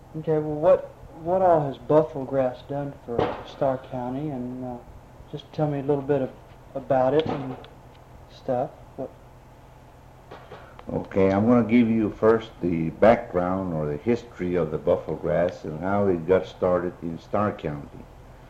Okay, well, what all has buffalo grass done for Starr County, and just tell me a little bit about it and stuff. What? Okay, I'm going to give you first the background or the history of the buffalo grass and how it got started in Starr County.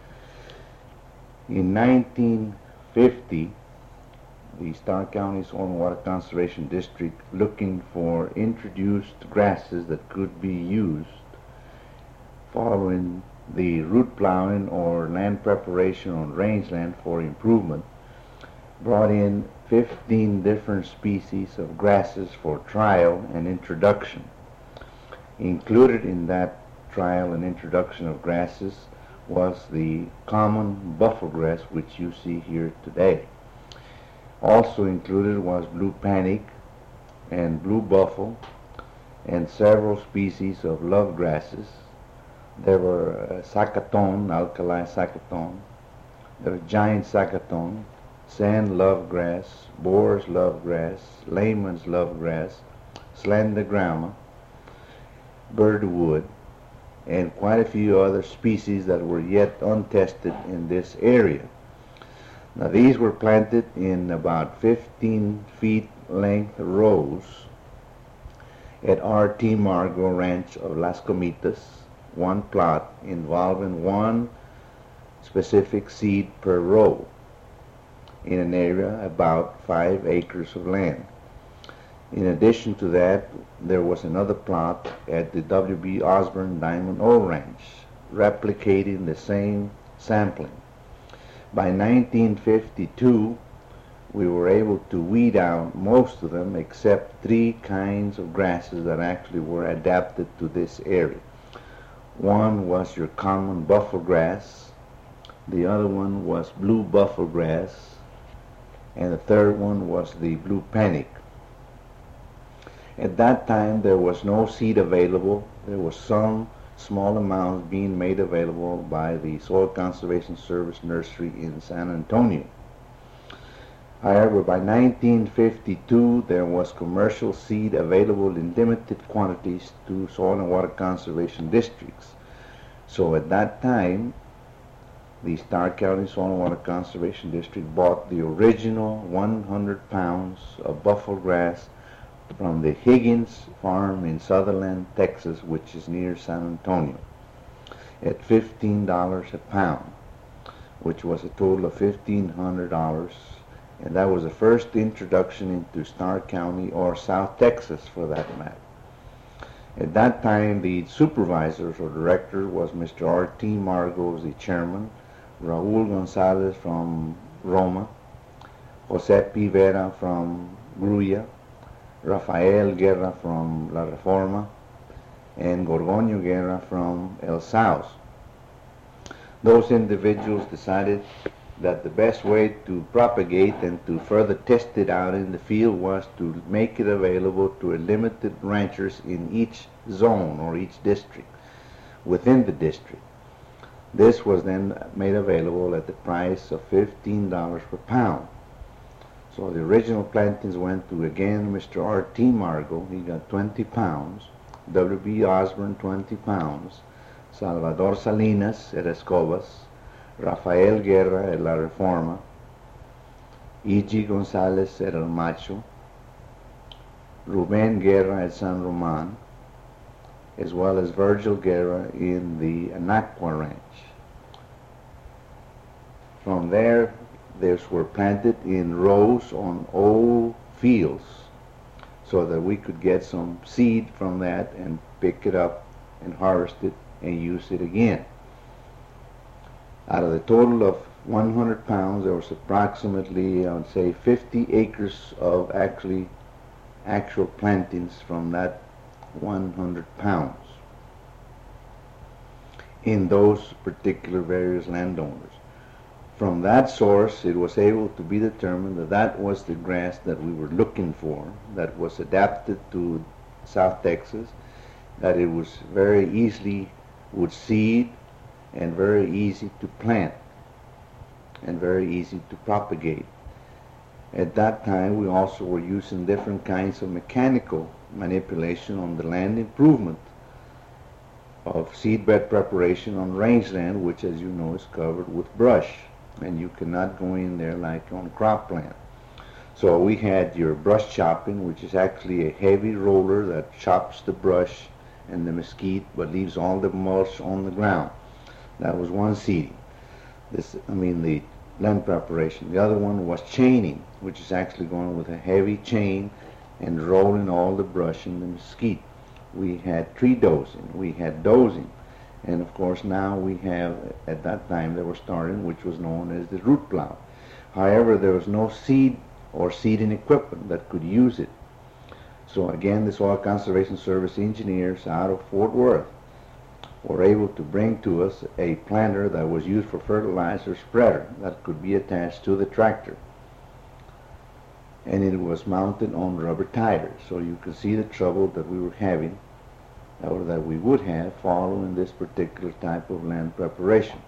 In 1950, the Starr County Soil and Water Conservation District, looking for introduced grasses that could be used following the root plowing or land preparation on rangeland for improvement, brought in 15 different species of grasses for trial and introduction. Included in that trial and introduction of grasses was the common buffalo grass, which you see here today. Also included was blue panic and blue buffalo and several species of love grasses. There were sacaton, alkali sacaton, there were giant sacaton, sand love grass, boar's love grass, layman's love grass, slender grama, birdwood, and quite a few other species that were yet untested in this area. Now these were planted in about 15 feet length rows at R.T. Margot Ranch of Las Comitas, one plot involving one specific seed per row in an area about 5 acres of land. In addition to that, there was another plot at the W.B. Osborne Diamond Ore Ranch, replicating the same sampling. By 1952, we were able to weed out most of them except 3 kinds of grasses that actually were adapted to this area. One was your common buffalo grass, the other one was blue buffalo grass, and the third one was the blue panic. At that time, there was no seed available. There was some small amounts being made available by the Soil Conservation Service nursery in San Antonio. However, by 1952, there was commercial seed available in limited quantities to soil and water conservation districts. So at that time, the Starr County Soil and Water Conservation District bought the original 100 pounds of buffalo grass from the Higgins farm in Sutherland, Texas, which is near San Antonio, at $15 a pound, which was a total of $1,500, and that was the first introduction into Starr County, or South Texas for that matter. At that time, the supervisor or director was Mr. R.T. Margot, the chairman, Raul Gonzalez from Roma, Jose P. Vera from Gruya, Rafael Guerra from La Reforma, and Gorgonio Guerra from El Saus. Those individuals decided that the best way to propagate and to further test it out in the field was to make it available to a limited ranchers in each zone or each district within the district. This was then made available at the price of $15 per pound. So the original plantings went to, again, Mr. R.T. Margot. He got 20 pounds. W.B. Osborne, 20 pounds. Salvador Salinas at Escobas. Rafael Guerra at La Reforma. E.G. Gonzalez at El Macho. Ruben Guerra at San Roman, as well as Virgil Guerra in the Anacqua Ranch. From there, these were planted in rows on old fields so that we could get some seed from that and pick it up and harvest it and use it again. Out of the total of 100 pounds, there was approximately, I would say, 50 acres of actual plantings from that 100 pounds in those particular various landowners. From that source, it was able to be determined that that was the grass that we were looking for, that was adapted to South Texas, that it was very easily would seed and very easy to plant and very easy to propagate. At that time, we also were using different kinds of mechanical manipulation on the land improvement of seedbed preparation on rangeland, which, as you know, is covered with brush, and you cannot go in there like on cropland. So we had your brush chopping, which is actually a heavy roller that chops the brush and the mesquite, but leaves all the mulch on the ground. That was one seeding. The land preparation. The other one was chaining, which is actually going with a heavy chain and rolling all the brush and the mesquite. We had tree dozing, we had dozing, and of course now we have, at that time they were starting, which was known as the root plow. However, there was no seed or seeding equipment that could use it. So again, the Soil Conservation Service engineers out of Fort Worth were able to bring to us a planter that was used for fertilizer spreader that could be attached to the tractor. And it was mounted on rubber tires. So you can see the trouble that we were having, or that we would have, following this particular type of land preparation.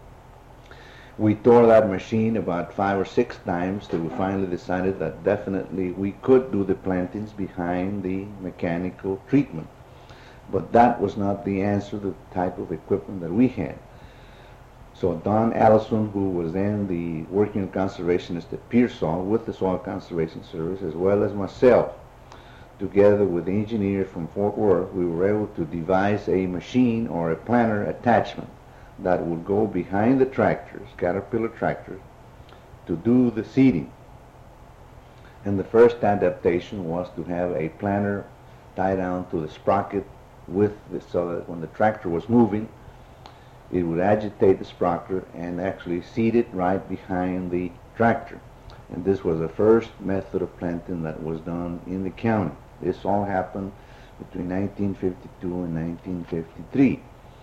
We tore that machine about 5 or 6 times till we finally decided that definitely we could do the plantings behind the mechanical treatment. But that was not the answer to the type of equipment that we had. So Don Allison, who was then the working conservationist at Pearsall with the Soil Conservation Service, as well as myself, together with the engineers from Fort Worth, we were able to devise a machine or a planter attachment that would go behind the tractors, Caterpillar tractors, to do the seeding. And the first adaptation was to have a planter tie down to the sprocket so that when the tractor was moving, it would agitate the sprocket and actually seed it right behind the tractor. And this was the first method of planting that was done in the county. This all happened between 1952 and 1953.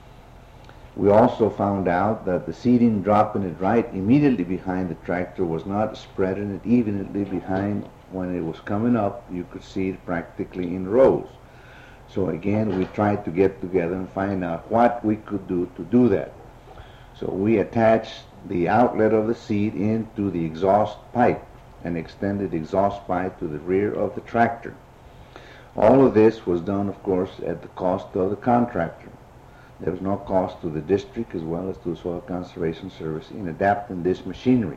We also found out that the seeding, dropping it right immediately behind the tractor, was not spreading it evenly behind. When it was coming up, you could see it practically in rows. So again, we tried to get together and find out what we could do to do that. So we attached the outlet of the seed into the exhaust pipe, an extended exhaust pipe to the rear of the tractor. All of this was done, of course, at the cost of the contractor. There was no cost to the district as well as to the Soil Conservation Service in adapting this machinery.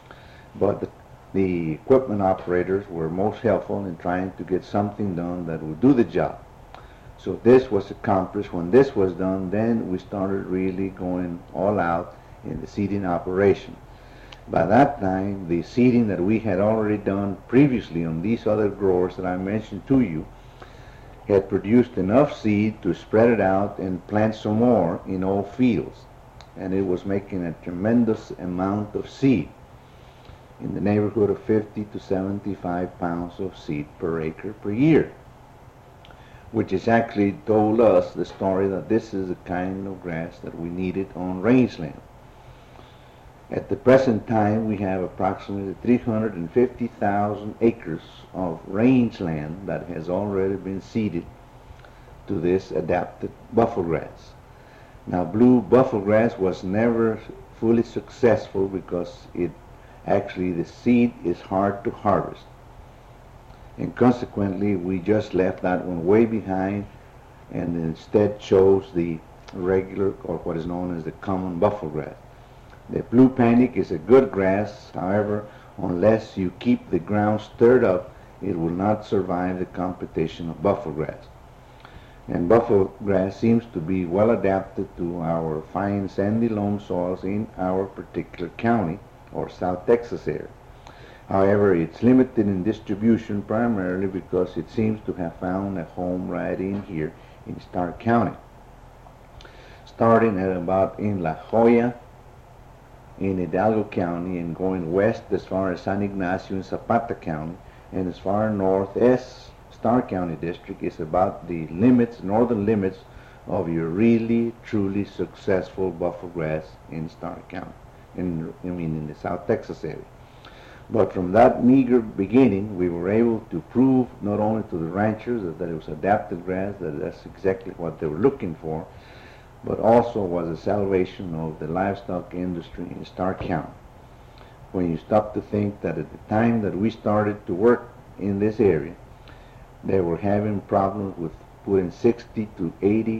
But the equipment operators were most helpful in trying to get something done that would do the job. So this was accomplished. When this was done, then we started really going all out in the seeding operation. By that time, the seeding that we had already done previously on these other growers that I mentioned to you had produced enough seed to spread it out and plant some more in all fields. And it was making a tremendous amount of seed, in the neighborhood of 50 to 75 pounds of seed per acre per year, which has actually told us the story that this is the kind of grass that we needed on rangeland. At the present time, we have approximately 350,000 acres of rangeland that has already been seeded to this adapted bufflegrass. Now, blue bufflegrass was never fully successful because the seed is hard to harvest. And consequently, we just left that one way behind and instead chose the regular, or what is known as the common bufflegrass. The blue panic is a good grass. However, unless you keep the ground stirred up, it will not survive the competition of bufflegrass. And bufflegrass seems to be well adapted to our fine sandy loam soils in our particular county or South Texas area. However, it's limited in distribution primarily because it seems to have found a home right in here in Stark County. Starting at about in La Joya, in Hidalgo County, and going west as far as San Ignacio in Zapata County, and as far north as Stark County District is about the limits, northern limits of your really, truly successful bufflegrass in Stark County, in the South Texas area. But from that meager beginning, we were able to prove not only to the ranchers that it was adapted grass, that that's exactly what they were looking for, but also was a salvation of the livestock industry in Stark County. When you stop to think that at the time that we started to work in this area, they were having problems with putting 60 to 80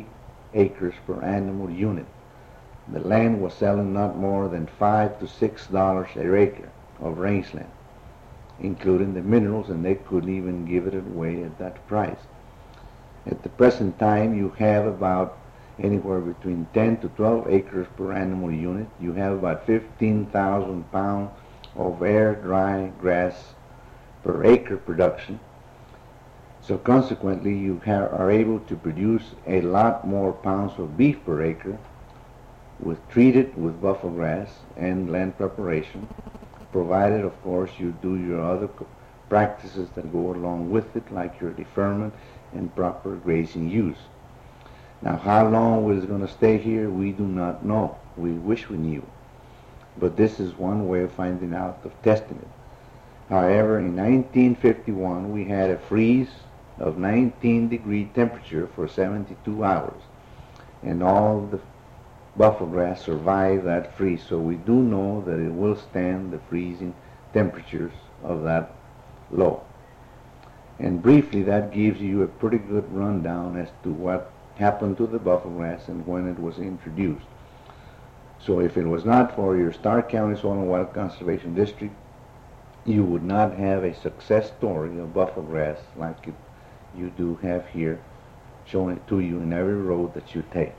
acres per animal unit. The land was selling not more than $5 to $6 an acre of rangeland, including the minerals, and they couldn't even give it away at that price. At the present time, you have about anywhere between 10 to 12 acres per animal unit. You have about 15,000 pounds of air-dry grass per acre production. So consequently, you are able to produce a lot more pounds of beef per acre treated with buffalo grass and land preparation, provided, of course, you do your other practices that go along with it, like your deferment and proper grazing use. Now, how long it's going to stay here, we do not know. We wish we knew. But this is one way of finding out, of testing it. However, in 1951, we had a freeze of 19-degree temperature for 72 hours, and all the buffalo grass survived that freeze. So we do know that it will stand the freezing temperatures of that low. And briefly, that gives you a pretty good rundown as to what happened to the buffalo grass and when it was introduced. So if it was not for your Stark County Soil and Wild Conservation District, you would not have a success story of buffalo grass like you do have here, showing it to you in every road that you take.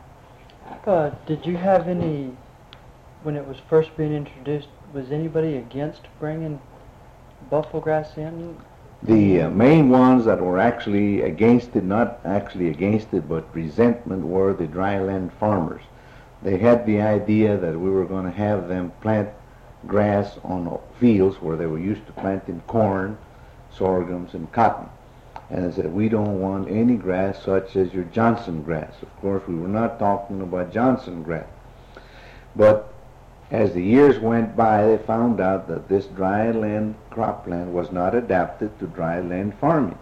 Did you have any, when it was first being introduced, was anybody against bringing buffalo grass in? The main ones that were actually against it, not actually against it, but resentment, were the dryland farmers. They had the idea that we were going to have them plant grass on fields where they were used to planting corn, sorghums, and cotton. And they said, we don't want any grass such as your Johnson grass. Of course, we were not talking about Johnson grass. But as the years went by, they found out that this dryland cropland was not adapted to dryland farming.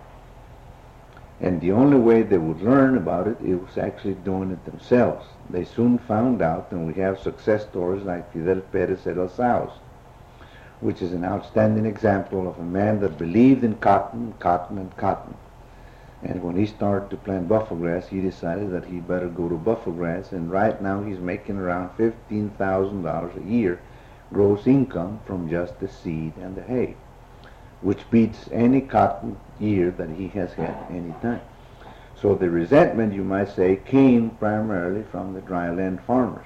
And the only way they would learn about it, it was actually doing it themselves. They soon found out, and we have success stories like Fidel Perez de los Saos, which is an outstanding example of a man that believed in cotton, cotton, and cotton. And when he started to plant buffalo grass, he decided that he better go to buffalo grass, and right now he's making around $15,000 a year gross income from just the seed and the hay, which beats any cotton year that he has had any time. So the resentment, you might say, came primarily from the dryland farmers.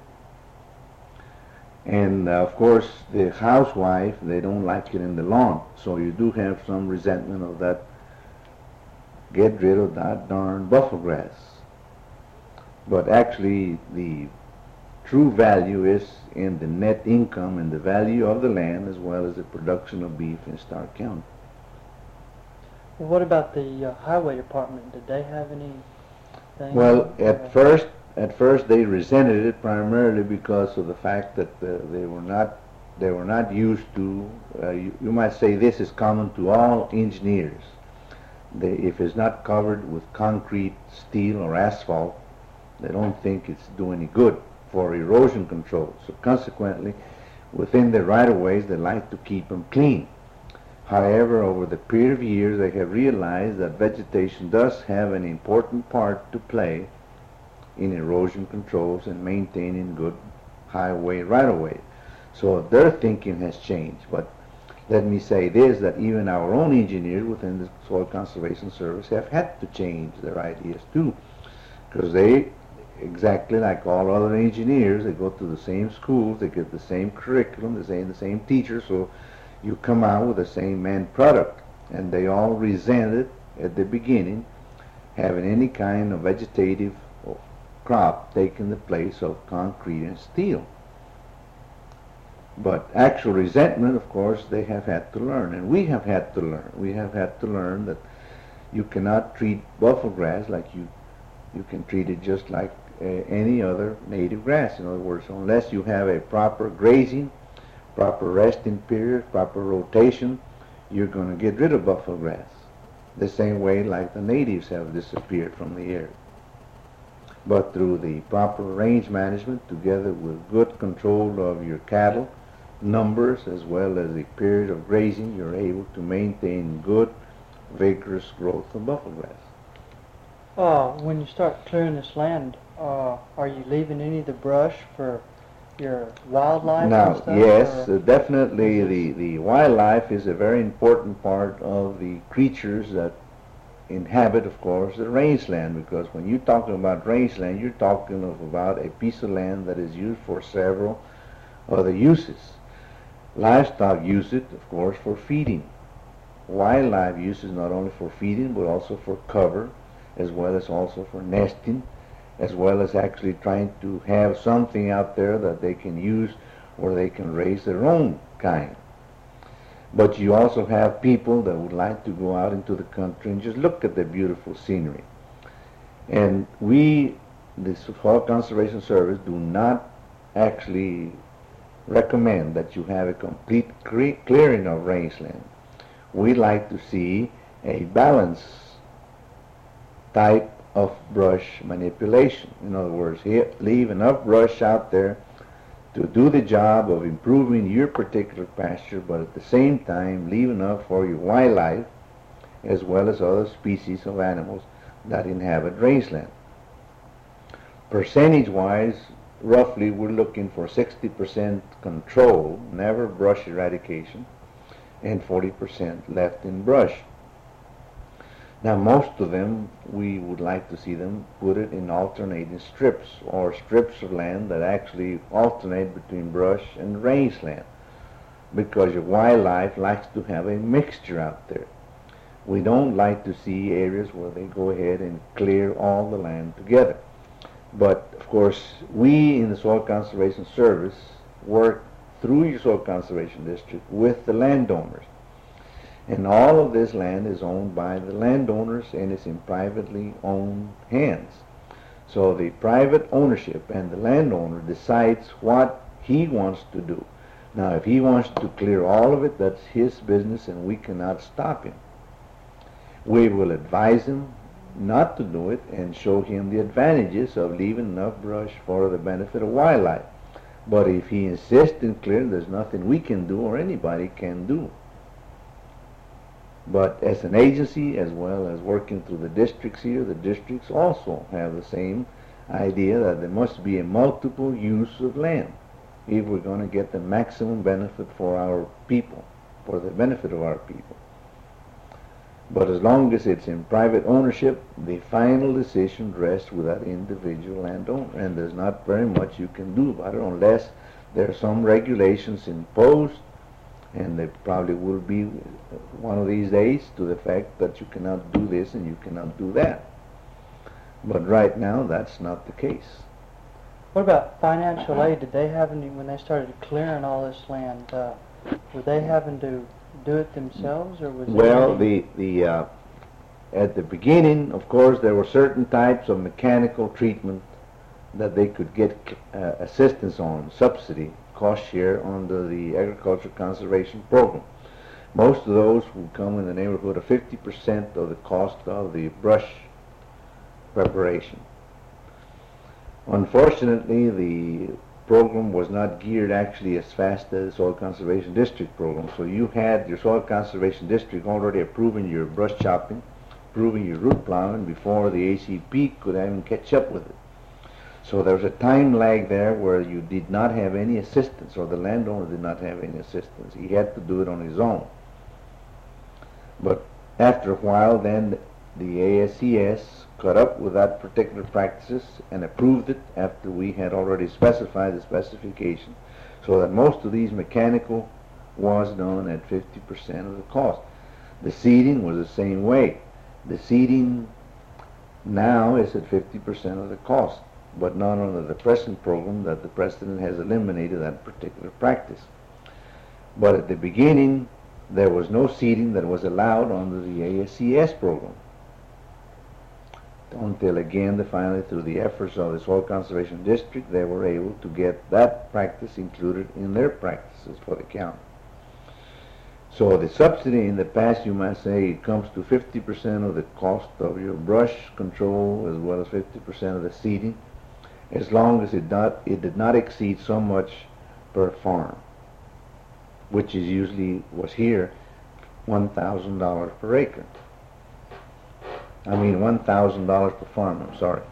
And of course, the housewife, they don't like it in the lawn. So you do have some resentment of that. Get rid of that darn buffalo grass. But actually, the true value is in the net income and the value of the land, as well as the production of beef in Stark County. Well, what about the highway department? Did they have anything? Well, at first they resented it primarily because of the fact that they were not used to. You might say this is common to all engineers. If it's not covered with concrete, steel, or asphalt, they don't think it's doing any good for erosion control. So consequently, within the right-of-ways, they like to keep them clean. However, over the period of years, they have realized that vegetation does have an important part to play in erosion controls and maintaining good highway right-of-way. So their thinking has changed. But let me say this, that even our own engineers within the Soil Conservation Service have had to change their ideas too, because they, exactly like all other engineers, they go to the same schools, they get the same curriculum, they say the same teachers, so you come out with the same end product. And they all resented at the beginning having any kind of vegetative crop taking the place of concrete and steel. But actual resentment, of course, they have had to learn, and we have had to learn. We have had to learn that you cannot treat buffalo grass like you can treat it just like any other native grass. In other words, unless you have a proper grazing, proper resting period, proper rotation, you're going to get rid of buffalo grass. The same way like the natives have disappeared from the area. But through the proper range management, together with good control of your cattle numbers as well as the period of grazing, you're able to maintain good, vigorous growth of buffalo grass. When you start clearing this land, are you leaving any of the brush for your wildlife and Now, stuff? yes, or definitely is the wildlife is a very important part of the creatures that inhabit, of course, the rangeland, because when you're talking about rangeland, you're talking of about a piece of land that is used for several other uses. Livestock use it, of course, for feeding. Wildlife uses not only for feeding, but also for cover, as well as also for nesting, as well as actually trying to have something out there that they can use where they can raise their own kind. But you also have people that would like to go out into the country and just look at the beautiful scenery. And we, the Forest Conservation Service, do not actually recommend that you have a complete clearing of rangeland. We like to see a balanced type of brush manipulation. In other words, leave enough brush out there to do the job of improving your particular pasture, but at the same time leave enough for your wildlife as well as other species of animals that inhabit rangeland. Percentage-wise, roughly we're looking for 60% control, never brush eradication, and 40% left in brush. Now, most of them, we would like to see them put it in alternating strips, or strips of land that actually alternate between brush and rangeland, because your wildlife likes to have a mixture out there. We don't like to see areas where they go ahead and clear all the land together. But, of course, we in the Soil Conservation Service work through your Soil Conservation District with the landowners. And all of this land is owned by the landowners and is in privately owned hands. So the private ownership and the landowner decides what he wants to do. Now, if he wants to clear all of it, that's his business and we cannot stop him. We will advise him not to do it and show him the advantages of leaving enough brush for the benefit of wildlife. But if he insists in clearing, there's nothing we can do or anybody can do. But as an agency, as well as working through the districts here, the districts also have the same idea that there must be a multiple use of land if we're going to get the maximum benefit for our people, for the benefit of our people. But as long as it's in private ownership, the final decision rests with that individual landowner, and there's not very much you can do about it unless there are some regulations imposed, and there probably will be one of these days to the fact that you cannot do this and you cannot do that. But right now, that's not the case. What about financial aid? Did they have any, when they started clearing all this land, were they having to do it themselves, or was Well, it at the beginning, of course, there were certain types of mechanical treatment that they could get assistance on, subsidy, cost share under the Agriculture Conservation Program. Most of those would come in the neighborhood of 50% of the cost of the brush preparation. Unfortunately, the program was not geared actually as fast as the Soil Conservation District program. So you had your Soil Conservation District already approving your brush chopping, approving your root plowing before the ACP could even catch up with it. So there was a time lag there where you did not have any assistance, or the landowner did not have any assistance. He had to do it on his own. But after a while, then the ASCS caught up with that particular practices and approved it after we had already specified the specification, so that most of these mechanical was done at 50% of the cost. The seeding was the same way. The seeding now is at 50% of the cost, but not under the present program that the President has eliminated that particular practice. But at the beginning, there was no seeding that was allowed under the ASCS program, until again, finally, through the efforts of the Soil Conservation District, they were able to get that practice included in their practices for the county. So the subsidy in the past, you might say, it comes to 50% of the cost of your brush control as well as 50% of the seeding, as long as it did not exceed so much per farm, which is usually, was here, $1,000 per acre. I mean $1,000 per farm, I'm sorry.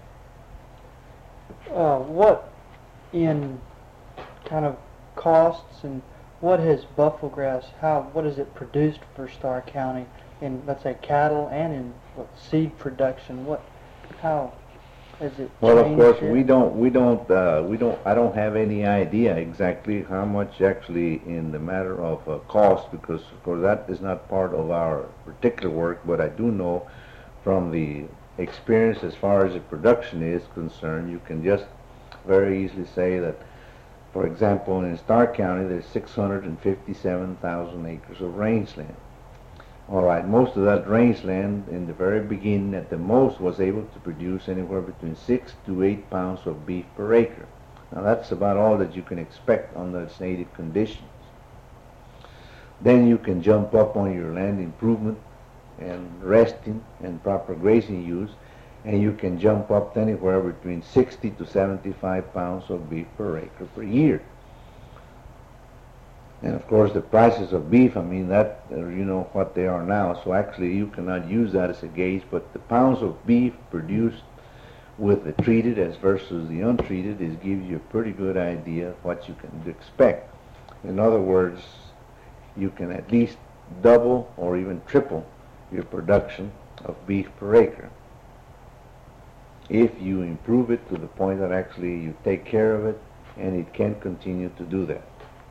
What in kind of costs and what has buffalo grass, what is it produced for Starr County in, let's say, cattle and in seed production? How has it Well, of changed course, here? I don't have any idea exactly how much actually in the matter of cost, because of course that is not part of our particular work, but I do know from the experience as far as the production is concerned, you can just very easily say that, for example, in Starr County, there's 657,000 acres of rangeland. All right, most of that rangeland in the very beginning at the most was able to produce anywhere between 6 to 8 pounds of beef per acre. Now that's about all that you can expect under its native conditions. Then you can jump up on your land improvement and resting and proper grazing use, and you can jump up to anywhere between 60 to 75 pounds of beef per acre per year. And of course the prices of beef, I mean that, you know what they are now, so actually you cannot use that as a gauge, but the pounds of beef produced with the treated as versus the untreated gives you a pretty good idea of what you can expect. In other words, you can at least double or even triple your production of beef per acre if you improve it to the point that actually you take care of it and it can continue to do that.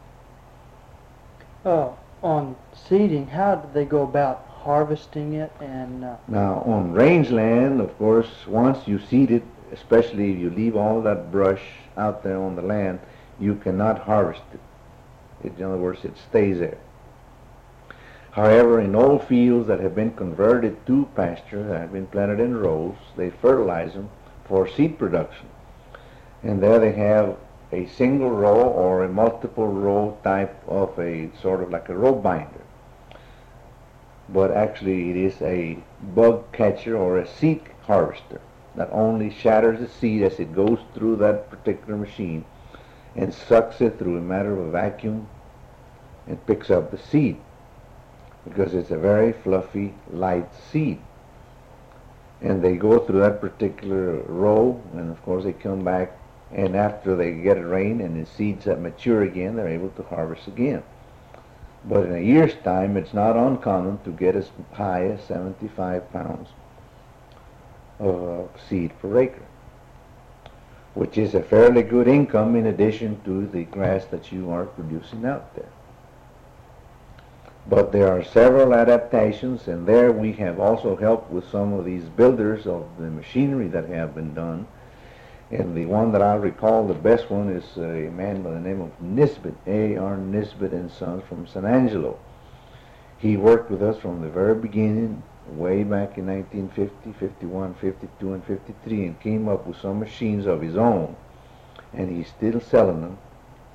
On seeding, how do they go about harvesting it? And now on rangeland, of course, once you seed it, especially if you leave all that brush out there on the land, you cannot harvest it. In other words, it stays there. However, in old fields that have been converted to pasture, that have been planted in rows, they fertilize them for seed production. And there they have a single row or a multiple row type of a sort of like a row binder. But actually it is a bug catcher or a seed harvester that only shatters the seed as it goes through that particular machine and sucks it through a matter of a vacuum and picks up the seed, because it's a very fluffy, light seed. And they go through that particular row, and of course they come back, and after they get a rain and the seeds that mature again, they're able to harvest again. But in a year's time, it's not uncommon to get as high as 75 pounds of seed per acre, which is a fairly good income in addition to the grass that you are producing out there. But there are several adaptations, and there we have also helped with some of these builders of the machinery that have been done. And the one that I recall, the best one, is a man by the name of Nisbet, A.R. Nisbet and Sons from San Angelo. He worked with us from the very beginning, way back in 1950, 51, 52, and 53, and came up with some machines of his own. And he's still selling them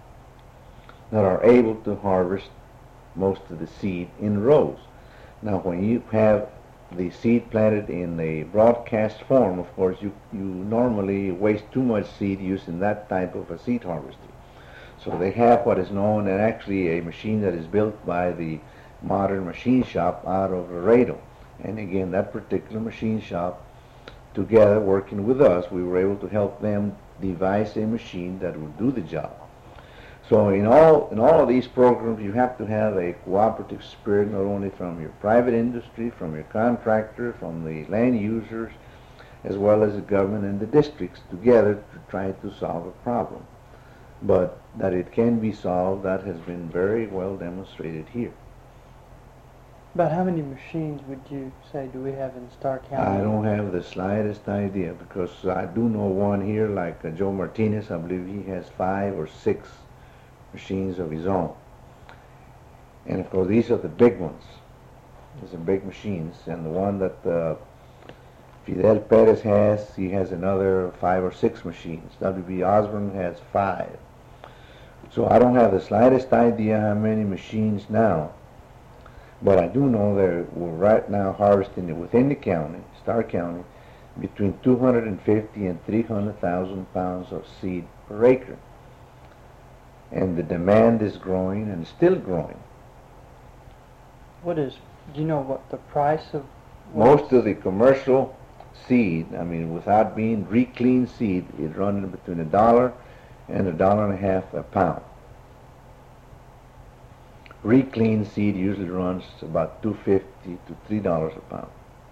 that are able to harvest most of the seed in rows. Now, when you have the seed planted in a broadcast form, of course, you normally waste too much seed using that type of a seed harvester. So they have what is known, and actually a machine that is built by the Modern Machine Shop out of Laredo. And again, that particular machine shop, together working with us, we were able to help them devise a machine that would do the job. So in all of these programs, you have to have a cooperative spirit, not only from your private industry, from your contractor, from the land users, as well as the government and the districts together to try to solve a problem. But that it can be solved, that has been very well demonstrated here. About how many machines would you say do we have in Starr County? I don't have the slightest idea, because I do know one here, like Joe Martinez. I believe he has 5 or 6 machines of his own. And of course these are the big ones. These are big machines. And the one that Fidel Perez has, he has another 5 or 6 machines. W.B. Osborne has 5. So I don't have the slightest idea how many machines now. But I do know that we're right now harvesting within the county, Starr County, between 250 and 300,000 pounds of seed per acre. And the demand is growing and still growing. Do you know what the price of Most of the commercial seed, I mean, without being re-cleaned seed, is running between $1 and $1.50 a pound. Re-cleaned seed usually runs about $2.50 to $3 a pound.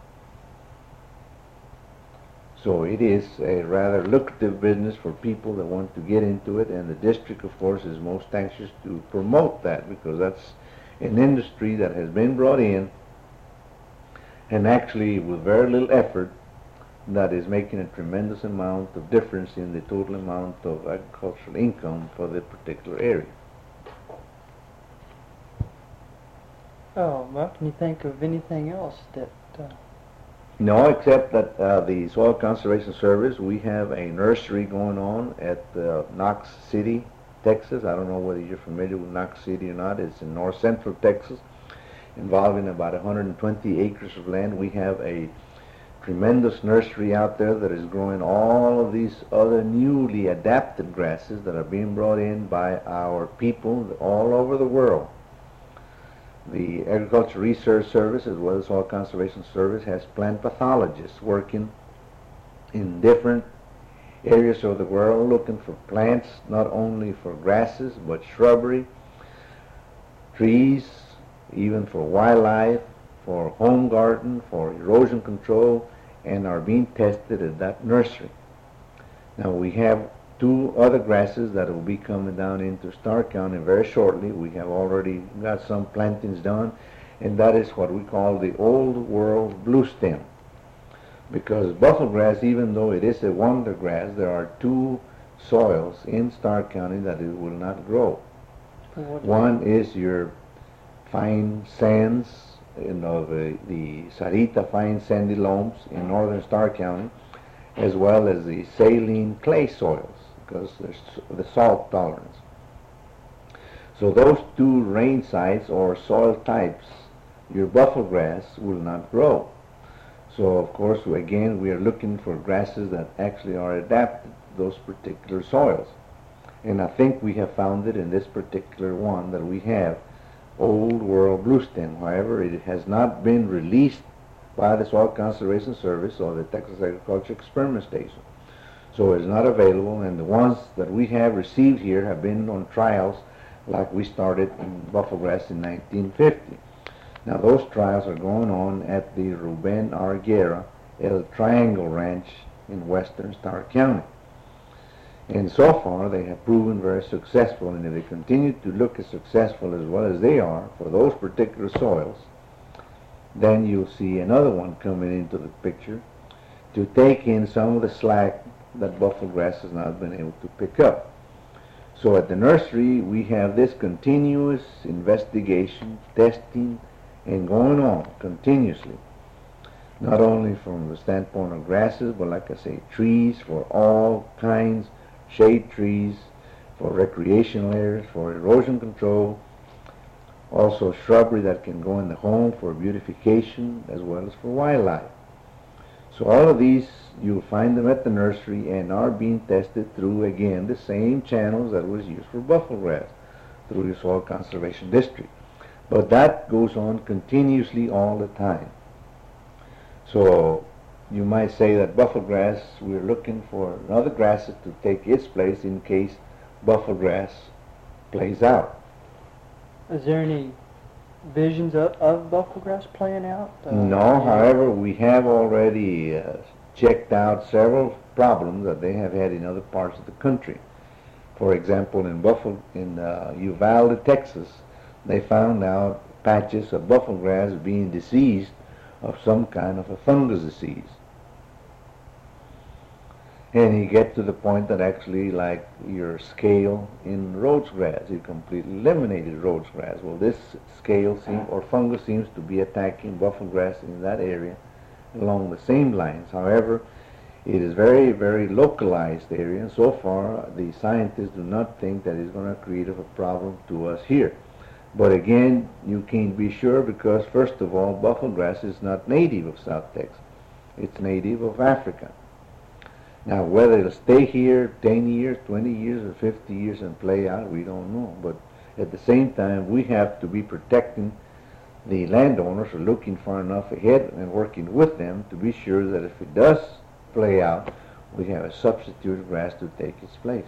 So it is a rather lucrative business for people that want to get into it, and the district, of course, is most anxious to promote that, because that's an industry that has been brought in, and actually with very little effort, that is making a tremendous amount of difference in the total amount of agricultural income for the particular area. Oh, well, can you think of anything else that... No, except that the Soil Conservation Service, we have a nursery going on at Knox City, Texas. I don't know whether you're familiar with Knox City or not. It's in north central Texas, involving about 120 acres of land. We have a tremendous nursery out there that is growing all of these other newly adapted grasses that are being brought in by our people all over the world. The Agricultural Research Service, as well as Soil Conservation Service, has plant pathologists working in different areas of the world looking for plants, not only for grasses, but shrubbery, trees, even for wildlife, for home garden, for erosion control, and are being tested at that nursery. Now we have 2 other grasses that will be coming down into Starr County very shortly. We have already got some plantings done, and that is what we call the Old World Blue Stem. Because buffalo grass, even though it is a wonder grass, there are 2 soils in Starr County that it will not grow. One is your fine sands, the Sarita fine sandy loams in northern Starr County, as well as the saline clay soils, because there's the salt tolerance. So those 2 rain sites or soil types, your buffalo grass will not grow. So of course, again, we are looking for grasses that actually are adapted to those particular soils. And I think we have found it in this particular one that we have, Old World Blue Stem. However, it has not been released by the Soil Conservation Service or the Texas Agriculture Experiment Station. So it's not available, and the ones that we have received here have been on trials like we started in buffalo grass in 1950. Now those trials are going on at the Ruben R. Guerra El Triangle Ranch in western Starr County. And so far they have proven very successful, and if they continue to look as successful as well as they are for those particular soils, then you'll see another one coming into the picture to take in some of the slack that buffalo grass has not been able to pick up. So at the nursery we have this continuous investigation, testing, and going on continuously, not only from the standpoint of grasses, but like I say, trees for all kinds, shade trees, for recreational areas, for erosion control, also shrubbery that can go in the home for beautification as well as for wildlife. So all of these, you'll find them at the nursery and are being tested through, again, the same channels that was used for buffalo grass, through the Soil Conservation District. But that goes on continuously all the time. So you might say that buffalo grass, we're looking for another grasses to take its place in case buffalo grass plays out. Is there any visions of buffalo grass playing out? No, however, we have already checked out several problems that they have had in other parts of the country. For example, in Uvalde, Texas, they found out patches of buffalo grass being diseased of some kind of a fungus disease. And you get to the point that actually, like your scale in Rhodes grass, you completely eliminated Rhodes grass. Well, this scale or fungus seems to be attacking buffalo grass in that area along the same lines. However, it is very, very localized area, and so far the scientists do not think that it's going to create a problem to us here. But again, you can't be sure, because first of all, buffalo grass is not native of South Texas. It's native of Africa. Now, whether it'll stay here 10 years, 20 years, or 50 years and play out, we don't know. But at the same time, we have to be protecting the landowners are looking far enough ahead and working with them to be sure that if it does play out, we have a substitute grass to take its place.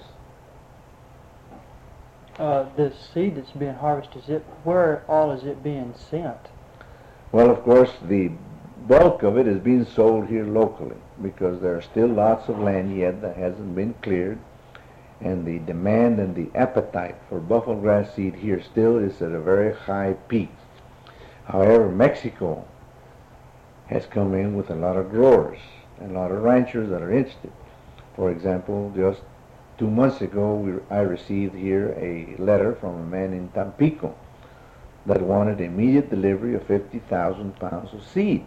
The seed that's being harvested, where all is it being sent? Well, of course, the bulk of it is being sold here locally because there are still lots of land yet that hasn't been cleared, and the demand and the appetite for buffalo grass seed here still is at a very high peak. However, Mexico has come in with a lot of growers and a lot of ranchers that are interested. For example, just 2 months ago, I received here a letter from a man in Tampico that wanted immediate delivery of 50,000 pounds of seed.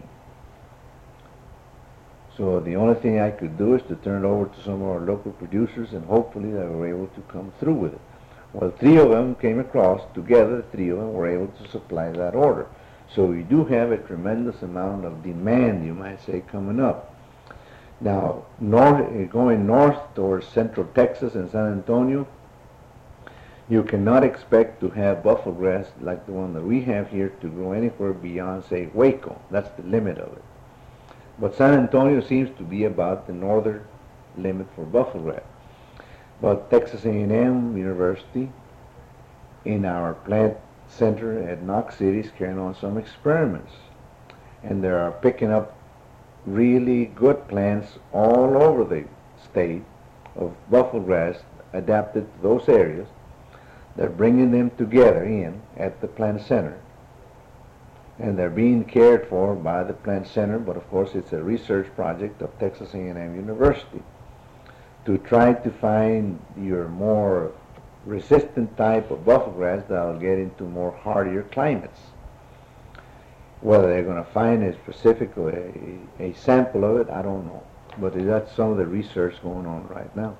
So the only thing I could do is to turn it over to some of our local producers, and hopefully they were able to come through with it. Well, 3 of them came across together. 3 of them were able to supply that order. So we do have a tremendous amount of demand, you might say, coming up. Now, going north towards central Texas and San Antonio, you cannot expect to have buffalo grass like the one that we have here to grow anywhere beyond, say, Waco. That's the limit of it. But San Antonio seems to be about the northern limit for buffalo grass. But Texas A&M University, in our plant center at Knox City, is carrying on some experiments. And they are picking up really good plants all over the state of buffalo grass adapted to those areas. They're bringing them together in at the plant center, and they're being cared for by the plant center, but of course it's a research project of Texas A&M University to try to find your more resistant type of buffalo grass that will get into more hardier climates. Whether they're going to find a specific or a sample of it, I don't know. But that's some of the research going on right now.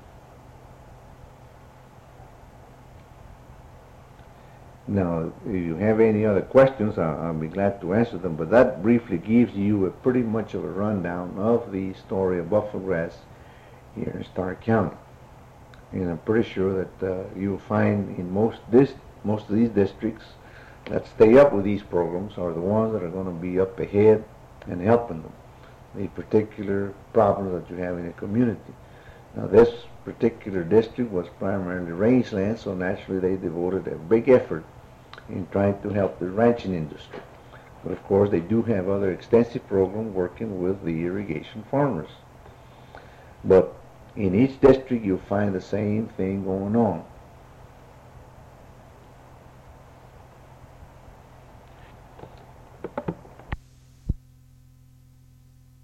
Now, if you have any other questions, I'll be glad to answer them. But that briefly gives you a pretty much of a rundown of the story of buffalo grass here in Stark County. And I'm pretty sure that you'll find in most of these districts that stay up with these programs are the ones that are going to be up ahead and helping them, the particular problems that you have in a community. Now, this particular district was primarily rangeland, so naturally they devoted a big effort in trying to help the ranching industry. But of course, they do have other extensive programs working with the irrigation farmers. But in each district, you'll find the same thing going on.